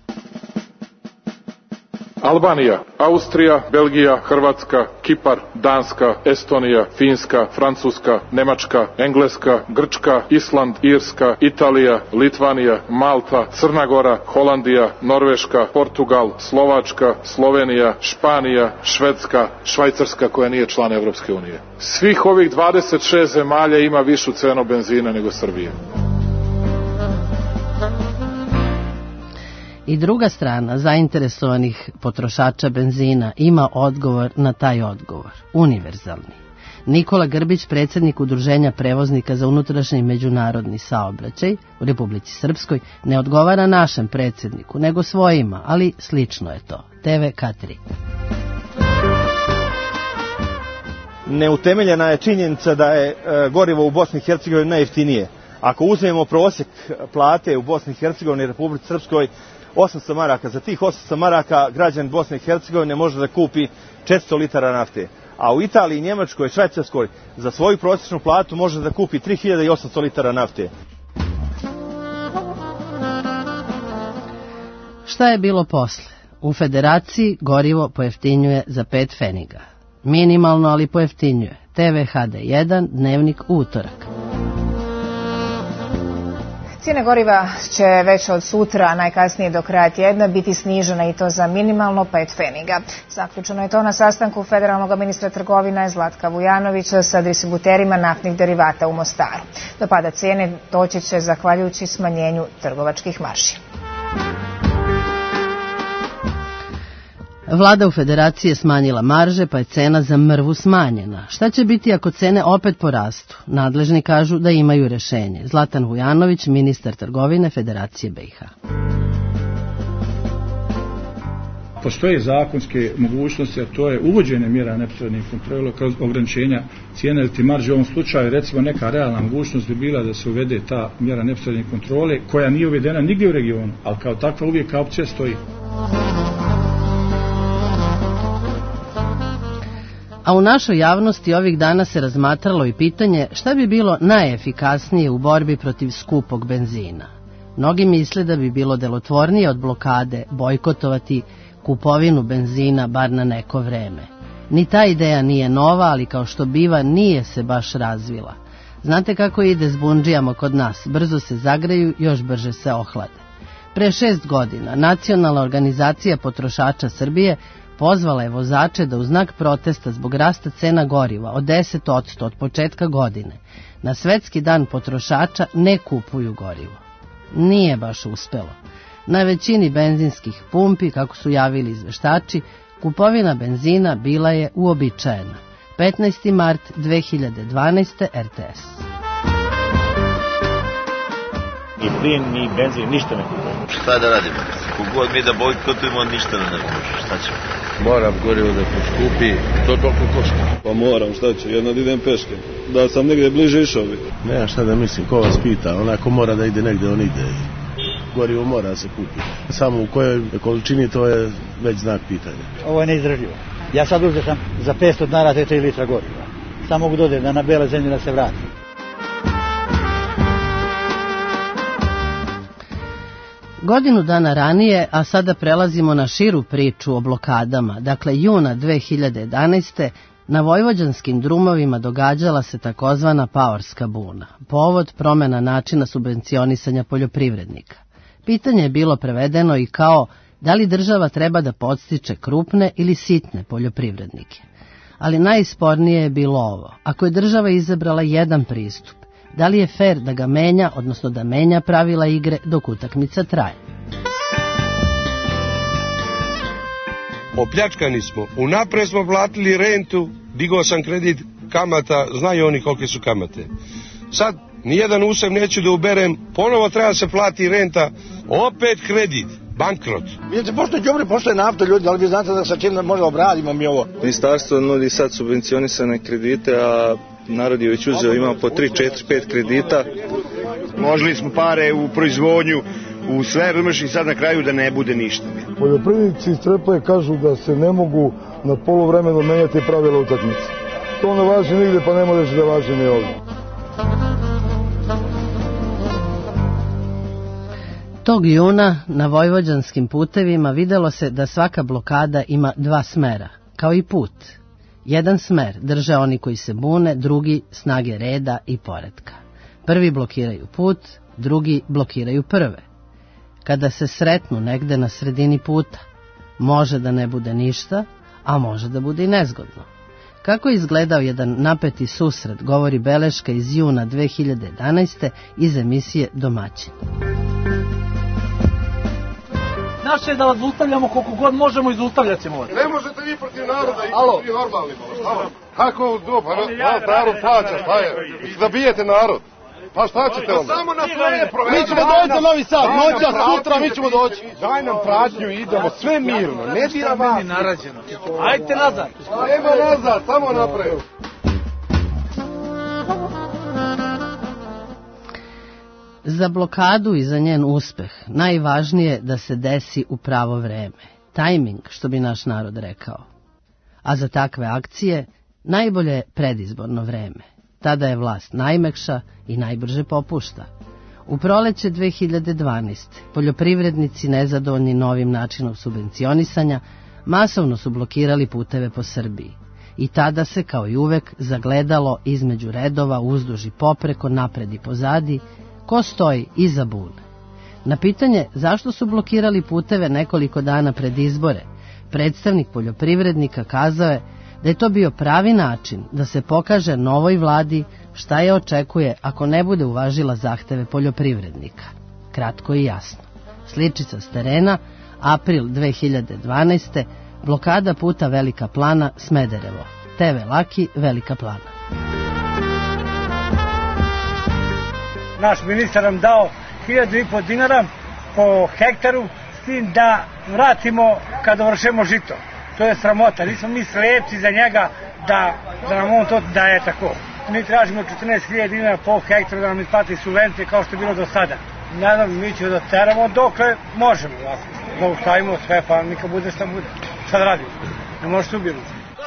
Speaker 6: Albanija, Austrija, Belgija, Hrvatska, Kipar, Danska, Estonija, Finska, Francuska, Nemačka, Engleska, Grčka, Island, Irska, Italija, Litvanija, Malta, Crna Gora, Holandija, Norveška, Portugal, Slovačka, Slovenija, Španija, Švedska, Švajcarska koja nije član Evropske unije. Svih ovih dvadeset šest zemalja ima višu cenu benzina nego Srbija.
Speaker 4: I druga strana zainteresovanih potrošača benzina ima odgovor na taj odgovor, univerzalni. Nikola Grbić, predsjednik Udruženja prevoznika za unutrašnji i međunarodni saobraćaj u Republici Srpskoj, ne odgovara našem predsjedniku, nego svojima, ali slično je to. T V K tri.
Speaker 9: Neutemeljena je činjenica da je gorivo u Bosni i Hercegovini najjeftinije. Ako uzmemo prosjek plate u Bosni i Hercegovini i Republici Srpskoj osamsto maraka, za tih osamsto maraka građan Bosne i Hercegovine može da kupi četiristo litara nafte. A u Italiji, Njemačkoj, Švajcarskoj za svoju prosječnu platu može da kupi tri hiljade osamsto litara nafte.
Speaker 4: Šta je bilo posle? U Federaciji gorivo pojeftinjuje za pet feniga. Minimalno, ali pojeftinjuje. T V H D jedan, Dnevnik, utorak.
Speaker 26: Cijena goriva će već od sutra, najkasnije do kraja tjedna, biti snižena i to za minimalno pet feniga. Zaključeno je to na sastanku federalnog ministra trgovine Zlatka Vujanovića sa distributerima naftnih derivata u Mostaru. Do pada cijene doći će zahvaljujući smanjenju trgovačkih marži.
Speaker 4: Vlada u Federaciji je smanjila marže, pa je cena za mrvu smanjena. Šta će biti ako cene opet porastu? Nadležni kažu da imaju rješenje. Zlatan Vujanović, ministar trgovine Federacije B i H.
Speaker 27: Postoje zakonske mogućnosti, a to je uvođenje mjera neposrednih kontrola kroz ograničenja cijene ili ti marže. U ovom slučaju, recimo, neka realna mogućnost bi bila da se uvede ta mjera neposrednih kontrole, koja nije uvedena nigdje u regionu, ali kao takva uvijek kao opcija stoji.
Speaker 4: A u našoj javnosti ovih dana se razmatralo i pitanje šta bi bilo najefikasnije u borbi protiv skupog benzina. Mnogi misle da bi bilo delotvornije od blokade bojkotovati kupovinu benzina bar na neko vreme. Ni ta ideja nije nova, ali kao što biva nije se baš razvila. Znate kako ide s bundžijama kod nas, brzo se zagreju, još brže se ohlade. Pre šest godina Nacionalna organizacija potrošača Srbije pozvala je vozače da u znak protesta zbog rasta cena goriva od deset posto od početka godine na Svetski dan potrošača ne kupuju gorivo. Nije baš uspelo. Na većini benzinskih pumpi, kako su javili izveštači, kupovina benzina bila je uobičajena. petnaesti mart dve hiljade dvanaeste. R T S.
Speaker 21: Ni plin, ni benzin, ništa ne kupujemo.
Speaker 7: Šta da radimo? Kogod mi da bojkotujemo, ništa ne može. Šta ćemo?
Speaker 8: Moram gorivo da poskupi, to toliko košta.
Speaker 12: Pa moram, šta ću, jedno da idem peške. Da sam negdje bliže išao bi.
Speaker 8: Nema šta da mislim, ko vas pita, onako mora da ide negdje, on ide. Gorivo mora se kupiti. Samo u kojoj količini, to je već znak pitanja.
Speaker 13: Ovo je neizdrživo. Ja sad uzeo sam za petsto dinara te tri litra goriva. Samo mogu dodati da na bele zemlje da se vrati.
Speaker 4: Godinu dana ranije, a sada prelazimo na širu priču o blokadama, dakle juna dve hiljade jedanaeste. Na vojvođanskim drumovima događala se takozvana paorska buna, povod promjena načina subvencionisanja poljoprivrednika. Pitanje je bilo prevedeno i kao da li država treba da podstiče krupne ili sitne poljoprivrednike. Ali najspornije je bilo ovo, ako je država izabrala jedan pristup, da li je fer da ga menja, odnosno da menja pravila igre dok utakmica traje.
Speaker 14: Opljačkani smo, unapred smo platili rentu, digao sam kredit, kamata, znaju oni kolike su kamate. Sad, nijedan usem neću da uberem, ponovo treba se plati renta, opet kredit, bankrot.
Speaker 15: Vidite, pošto je đubre, pošto je nafta, ljudi, da li vi znate da sa čim možda obradimo mi ovo?
Speaker 12: Ministarstvo nudi sad subvencionisane kredite, a narod je već uzeo, ima po tri, četiri, pet kredita.
Speaker 15: Možili smo pare u proizvodnju, u sve, razumeš, i sad na kraju da ne bude ništa.
Speaker 12: Poljoprivrednici iz Trepaje kažu da se ne mogu na poluvremeno menjati pravila utakmice. To ne važi nigde, pa ne možeš da važi ni ovdje.
Speaker 4: Tog juna na vojvođanskim putevima videlo se da svaka blokada ima dva smera, kao i put. Jedan smer drže oni koji se bune, drugi snage reda i poretka. Prvi blokiraju put, drugi blokiraju prve. Kada se sretnu negde na sredini puta, može da ne bude ništa, a može da bude i nezgodno. Kako je izgledao jedan napeti susret, govori beleška iz juna dve hiljade jedanaeste iz emisije Domaćin.
Speaker 13: Naše je da vas zaustavljamo koliko god možemo i zaustavljat ćemo vas.
Speaker 14: Ne možete vi protiv naroda i vi normalni. Kako dobro, narod plaća, šta je? Da bijete narod. Pa šta ćete onda? Samo na sve provede.
Speaker 15: Mi ćemo doći za Novi Sad, noća, sutra mi ćemo doći.
Speaker 14: Daj nam pratnju i idemo, sve mirno, ne dira vas.
Speaker 13: Ajde nazad.
Speaker 14: Nema nazad, samo napred.
Speaker 4: Za blokadu i za njen uspeh najvažnije da se desi u pravo vreme. Tajming, što bi naš narod rekao. A za takve akcije najbolje je predizborno vreme. Tada je vlast najmekša i najbrže popušta. U proleće dve hiljade dvanaeste. poljoprivrednici nezadovoljni novim načinom subvencionisanja masovno su blokirali puteve po Srbiji. I tada se, kao i uvek, zagledalo između redova, uzduž i popreko, napred i pozadi, ko stoji iza bune. Na pitanje zašto su blokirali puteve nekoliko dana pred izbore, predstavnik poljoprivrednika kazao je da je to bio pravi način da se pokaže novoj vladi šta je očekuje ako ne bude uvažila zahteve poljoprivrednika. Kratko i jasno. Sličica s terena, april dve hiljade dvanaeste. blokada puta Velika Plana Smederevo. te ve Laki, Velika Plana.
Speaker 13: Naš ministar nam dao hiljadu i po dinara po hektaru, s tim da vratimo kad dovršemo žito. To je sramota, nismo mi slepci za njega da, da nam on to daje tako. Mi tražimo četrnaest hiljada dinara po hektaru da nam isplati subvencije kao što je bilo do sada. Naravno, mi ćemo da teramo dokle možemo. Da ustavimo sve, pa neka bude šta bude. Šta da radimo? Ne može se ubijemo.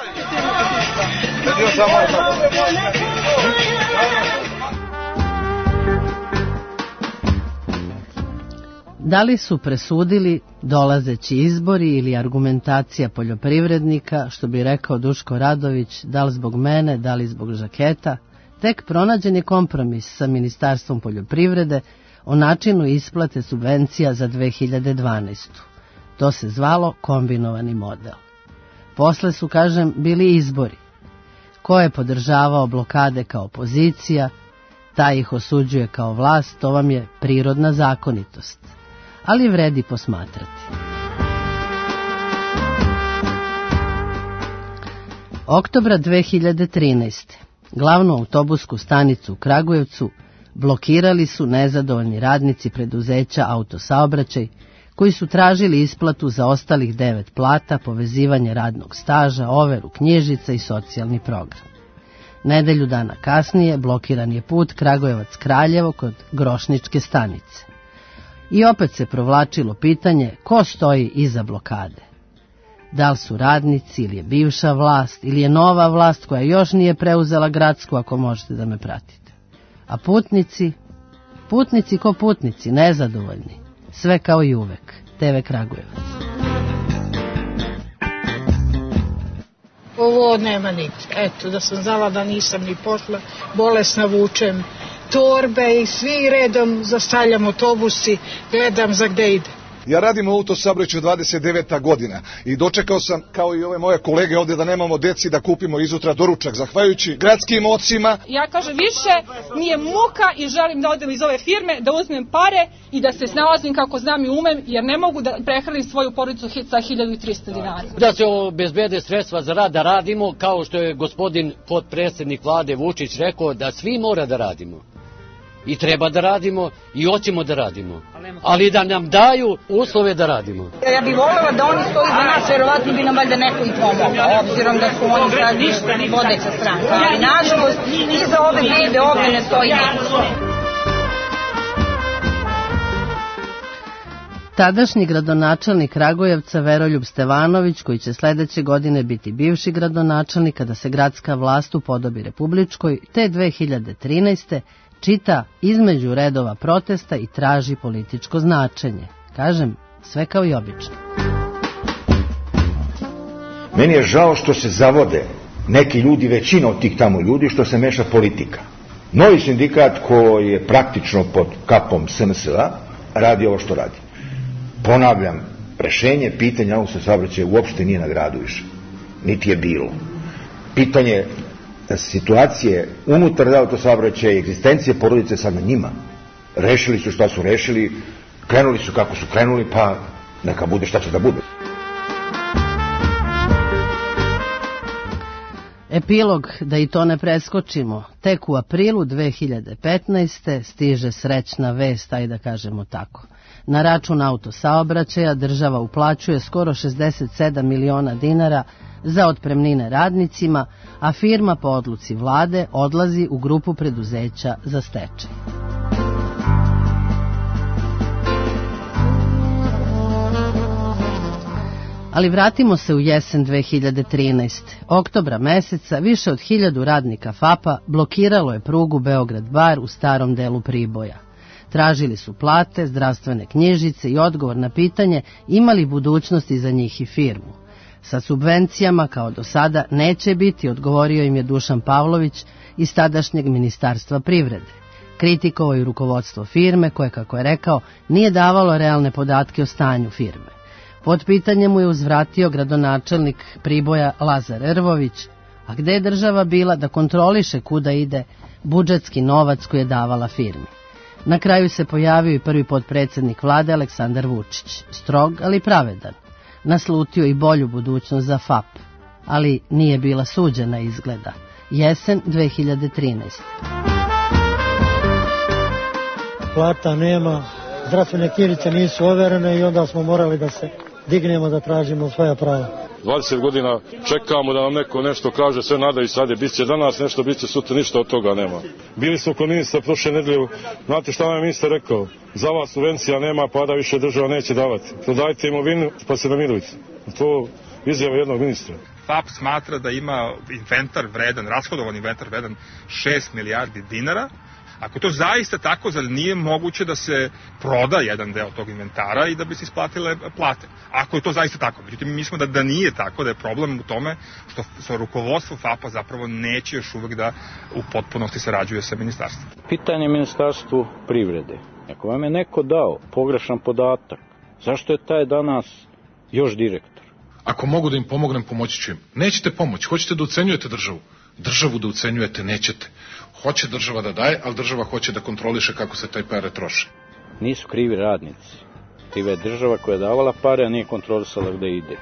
Speaker 4: Da li su presudili dolazeći izbori ili argumentacija poljoprivrednika, što bi rekao Duško Radović, da li zbog mene, da li zbog žaketa, tek pronađen je kompromis sa Ministarstvom poljoprivrede o načinu isplate subvencija za dve hiljade dvanaestu. To se zvalo kombinovani model. Posle su, kažem, bili izbori. Ko je podržavao blokade kao opozicija, taj ih osuđuje kao vlast, to vam je prirodna zakonitost. Ali vredi posmatrati. Oktobra dve hiljade trinaeste. Glavnu autobusku stanicu u Kragujevcu blokirali su nezadovoljni radnici preduzeća Autosaobraćaj, koji su tražili isplatu za ostalih devet plata, povezivanje radnog staža, overu knjižica i socijalni program. Nedelju dana kasnije blokiran je put Kragujevac-Kraljevo kod Grošničke stanice. I opet se provlačilo pitanje ko stoji iza blokade. Da li su radnici ili je bivša vlast ili je nova vlast koja još nije preuzela gradsku, ako možete da me pratite. A putnici? Putnici ko putnici, nezadovoljni. Sve kao i uvek. te ve Kragujevac.
Speaker 3: Ovo nema niti. Eto, da sam znala da nisam ni posla, bolesna, vučem torbe i svi redom zastavljam autobusi, gledam za gde ide.
Speaker 16: Ja radim u Autosaobraćaju dvadeset deveta godina i dočekao sam, kao i ove moje kolege ovdje, da nemamo deci da kupimo izutra doručak, zahvaljujući gradskim ocima.
Speaker 17: Ja kažem, više mi je muka i želim da odem iz ove firme, da uzmem pare i da se snalazim kako znam i umem, jer ne mogu da prehranim svoju porodicu sa hiljadu trista dinara.
Speaker 18: Da se obezbede sredstva za rad, da radimo, kao što je gospodin potpredsjednik vlade Vučić rekao, da svi mora da radimo. I treba da radimo i hoćemo da radimo. Ali da nam daju uslove da radimo.
Speaker 3: Ja bih voljela da oni stoji za nas, verovatno bi nam valjda neko i pomogao, obzirom da su oni sad vodeća stranka. Ali nažalost, iza ove bede ovdje ne stoji niko.
Speaker 4: Tadašnji gradonačelnik Kragujevca Veroljub Stevanović, koji će sledeće godine biti bivši gradonačelnik kada se gradska vlast upodobi republičkoj, te dve hiljade trinaeste. čita između redova protesta i traži političko značenje. Kažem, sve kao i obično.
Speaker 20: Meni je žao što se zavode neki ljudi, većina od tih tamo ljudi, što se meša politika. Novi sindikat koji je praktično pod kapom es en es a radi ovo što radi. Ponavljam, rešenje pitanja Autosaobraćaja uopšte nije na gradu više. Niti je bilo. Pitanje situacije unutar Autosaobraćaja i egzistencije porodice sad na njima. Rešili su šta su rešili, krenuli su kako su krenuli, pa neka bude šta će da bude.
Speaker 4: Epilog, da i to ne preskočimo, tek u aprilu dve hiljade petnaeste. stiže srećna vest, aj da kažemo tako. Na račun Autosaobraćaja država uplaćuje skoro šezdeset sedam miliona dinara za otpremnine radnicima, a firma po odluci vlade odlazi u grupu preduzeća za stečaj. Ali vratimo se u jesen dve hiljade trinaeste. Oktobra meseca više od hiljadu radnika FAP-a blokiralo je prugu Beograd-Bar u starom delu Priboja. Tražili su plate, zdravstvene knjižice i odgovor na pitanje ima li budućnosti za njih i firmu. Sa subvencijama, kao do sada, neće biti, odgovorio im je Dušan Pavlović iz tadašnjeg Ministarstva privrede. Kritikovao je rukovodstvo firme koje, kako je rekao, nije davalo realne podatke o stanju firme. Pod pitanje mu je uzvratio gradonačelnik Priboja Lazar Rvović, a gde je država bila da kontroliše kuda ide budžetski novac koji je davala firmi. Na kraju se pojavio i prvi potpredsjednik vlade Aleksandar Vučić, strog ali pravedan. Naslutio i bolju budućnost za FAP, ali nije bila suđena izgleda. Jesen dve hiljade trinaeste.
Speaker 2: Plata nema, zdravstvene knjižice nisu overene i onda smo morali da se dignemo da tražimo svoja prava.
Speaker 22: dvadeset godina čekamo da nam neko nešto kaže, sve nadaju sad je, bit će danas nešto, bit će sutra, ništa od toga nema. Bili smo kod ministra prošle nedelje, znate šta nam je ministar rekao? Za vas subvencija nema, pa da više država neće davati. Prodajte imovinu pa se namirujte. To izjava jednog ministra.
Speaker 23: FAP smatra da ima inventar vredan, rashodovan inventar vredan šest milijardi dinara. Ako to zaista tako, zar nije moguće da se proda jedan deo tog inventara i da bi se isplatile plate? Ako je to zaista tako. Međutim, mi mislimo da, da nije tako, da je problem u tome što, što rukovodstvo FAP-a zapravo neće još uvek da u potpunosti sarađuje sa ministarstvom.
Speaker 28: Pitanje ministarstvu privrede. Ako vam je neko dao pogrešan podatak, zašto je taj danas još direktor?
Speaker 11: Ako mogu da im pomognem, pomoći ću im. Nećete pomoći, hoćete da ucenjujete državu. Državu da ucenjujete nećete. Hoće država da daje, ali država hoće da kontroliše kako se taj pare troše.
Speaker 28: Nisu krivi radnici. Kriva je država koja je davala pare, a nije kontrolisala gde ide.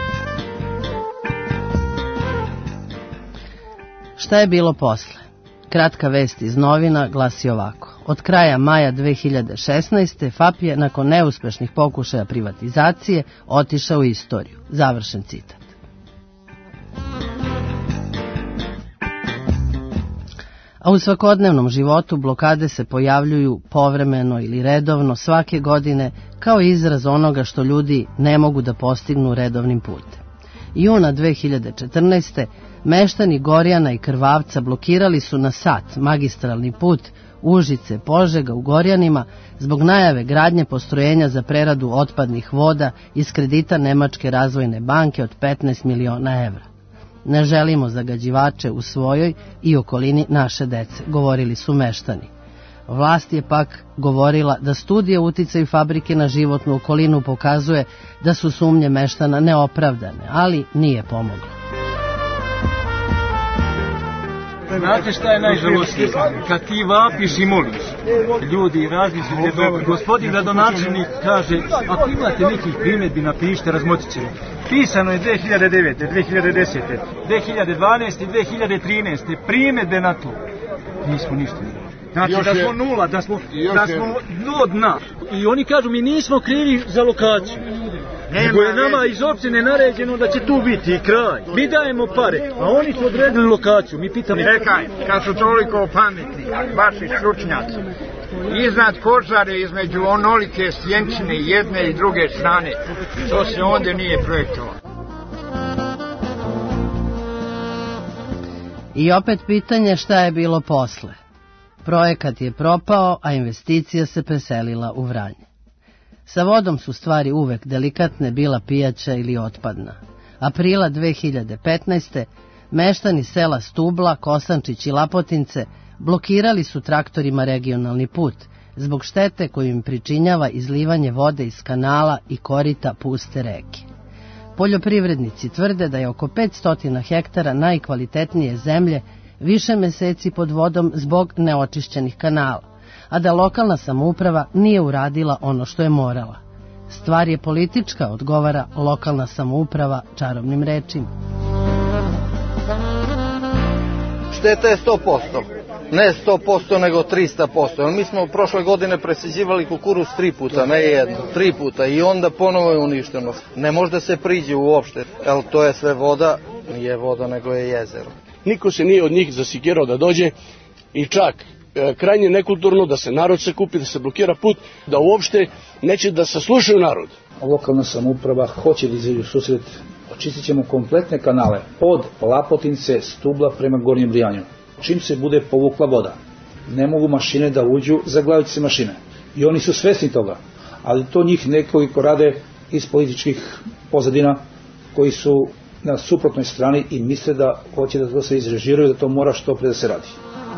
Speaker 4: Šta je bilo posle? Kratka vest iz novina glasi ovako. Od kraja maja dve hiljade šesnaeste. F A P je nakon neuspešnih pokušaja privatizacije otišao u istoriju. Završen citat. A u svakodnevnom životu blokade se pojavljuju povremeno ili redovno svake godine kao izraz onoga što ljudi ne mogu da postignu redovnim putem. Juna dve hiljade četrnaeste. meštani Gorjana i Krvavca blokirali su na sat magistralni put Užice Požega u Gorjanima zbog najave gradnje postrojenja za preradu otpadnih voda iz kredita Nemačke razvojne banke od petnaest miliona evra. Ne želimo zagađivače u svojoj i okolini naše dece, govorili su meštani. Vlast je pak govorila da studija uticaju fabrike na životnu okolinu pokazuje da su sumnje meštana neopravdane, ali nije pomoglo.
Speaker 1: Znate šta je najžalostnije? Kad ti vapiš i moliš, ljudi razmislite dobro. Gospodin gradonačelnik kaže, ako imate nekih primjedbi, napišite, razmotit ćemo. Pisano je dve hiljade devete, dve hiljade desete, dve hiljade dvanaeste i dve hiljade trinaeste. Primjedbe na to. Nismo ništa. Znači da smo nula, da smo, da smo dno dna. I oni kažu, mi nismo krivi za lokaciju. Nego je nama iz opštine naređeno da će tu biti kraj. Mi dajemo pare, a oni su odredili lokaciju. Mi pitamo...
Speaker 5: Čekaj, kad su toliko pametni, vaši stručnjaci, iznad Kožare, između onolike Sjenčine jedne i druge strane, to se onda nije projektovalo.
Speaker 4: I opet pitanje šta je bilo posle. Projekat je propao, a investicija se preselila u Vranje. Sa vodom su stvari uvek delikatne, bila pijaća ili otpadna. Aprila dve hiljade petnaeste. meštani sela Stubla, Kosančić i Lapotince blokirali su traktorima regionalni put zbog štete koju im pričinjava izlivanje vode iz kanala i korita puste reke. Poljoprivrednici tvrde da je oko petsto hektara najkvalitetnije zemlje više meseci pod vodom zbog neočišćenih kanala, a da lokalna samouprava nije uradila ono što je morala. Stvar je politička, odgovara lokalna samouprava čarobnim rečima.
Speaker 6: Šteta je sto posto. Ne sto posto, nego trista posto. Mi smo prošle godine presađivali kukuruz tri puta, ne jedno, tri puta i onda ponovo je uništeno. Ne može da se priđe uopšte, jer to je sve voda, nije voda nego je jezero.
Speaker 9: Niko se nije od njih zasigirao da dođe i čak e, krajnje nekulturno da se narod se kupi, da se blokira put, da uopšte neće da saslušaju narod.
Speaker 10: Lokalna samouprava hoće da izađu u susret, očistit ćemo kompletne kanale od Lapotince, Stubla prema Gornjem Brijanju. Čim se bude povukla voda, ne mogu mašine da uđu, zaglaviti se mašine. I oni su svesni toga, ali to njih nekoliko rade iz političkih pozadina koji su na suprotnoj strani i misle da hoće da to se izrežiraju, da to mora što pre da se radi.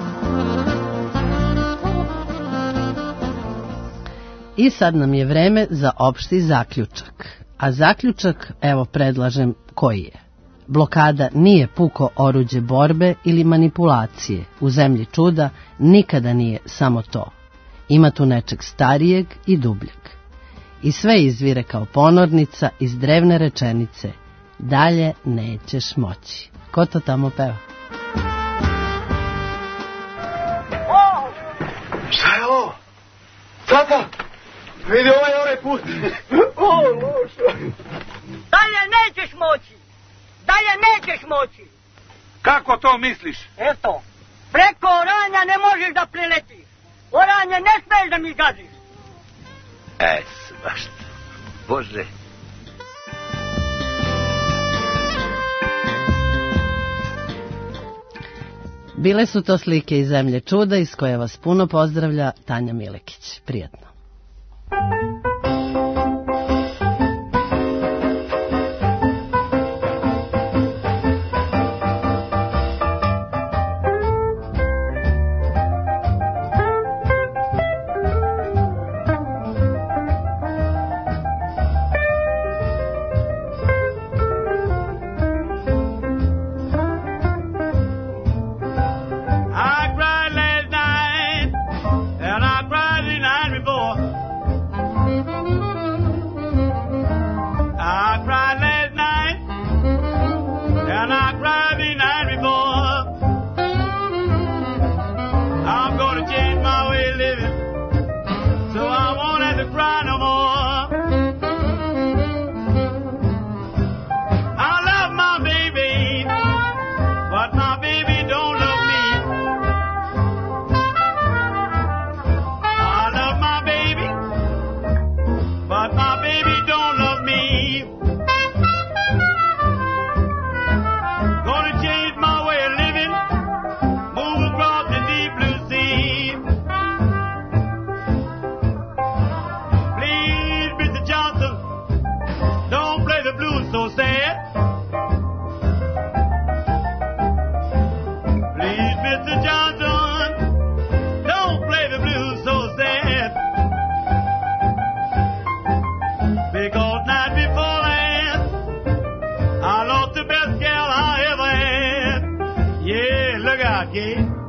Speaker 4: I sad nam je vreme za opšti zaključak. A zaključak, evo predlažem koji je. Blokada nije puko oruđe borbe ili manipulacije. U zemlji čuda nikada nije samo to. Ima tu nečeg starijeg i dubljeg. I sve izvire kao ponornica iz drevne rečenice: dalje nećeš moći. Ko to tamo peva?
Speaker 5: O! Šta je ovo? Tata! Vidi ovaj ovaj put! O, lošo!
Speaker 19: Dalje nećeš moći! Dalje nećeš moći!
Speaker 5: Kako to misliš?
Speaker 19: Eto, preko oranja ne možeš da priletiš. Oranje ne smiješ da mi gaziš.
Speaker 5: E, svašta. Bože.
Speaker 4: Bile su to slike iz zemlje čuda iz koje vas puno pozdravlja Tanja Milekić. Prijetno.
Speaker 7: snage